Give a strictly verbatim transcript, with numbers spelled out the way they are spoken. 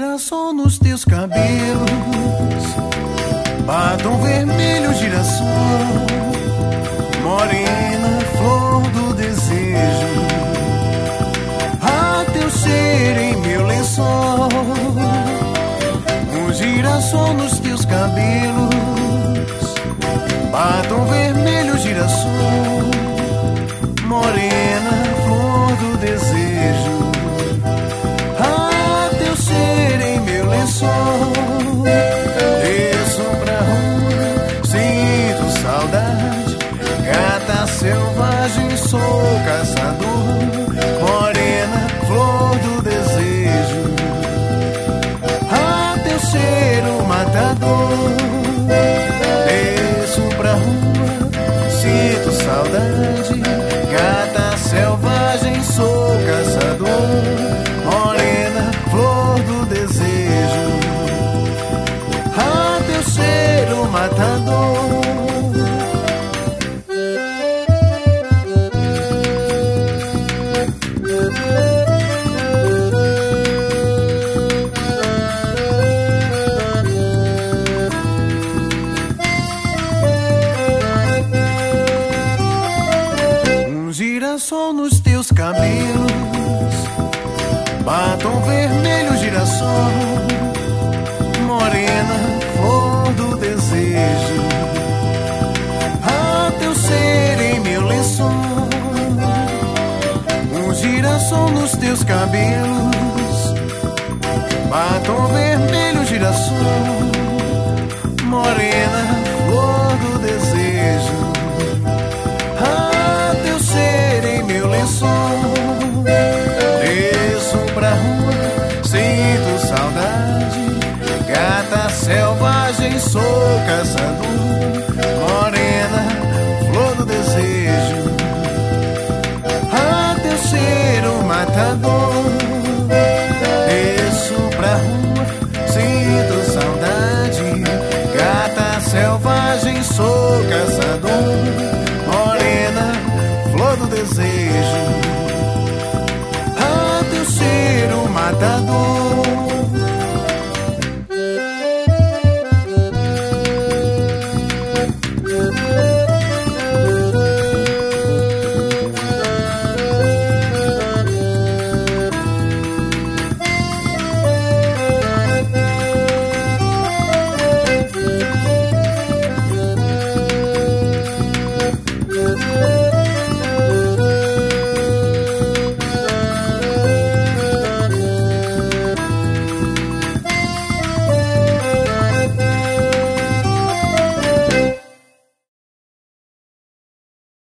girassol nos teus cabelos, batom vermelho, girassol, morena, flor do desejo. Ah, teu ser em meu lençol, um girassol nos teus cabelos, batom vermelho, girassol, morena, flor do desejo. Ah, teu ser em meu lençol, desço pra rua, sinto saudade, gata selvagem, sou caçador, morena, flor do desejo. Ah, teu ser o matador, desço pra rua, sinto saudade, gata selvagem, sou caçador, morena, flor do desejo. Ah, teu ser o matador. Um girassol nos teus cabelos, batom vermelho, girassol, morena, flor do desejo. Ah, teu ser em meu lençol, um girassol nos teus cabelos, batom vermelho, girassol, morena, flor do desejo. Ah, teu ser em meu lençol, desço pra rua, sinto saudade, gata selvagem, sou caçador, morena, flor do desejo. Ah, teu ser o matador, desço pra rua, sinto saudade, gata selvagem, sou caçador, morena, flor do desejo. Ah, teu ser o matador.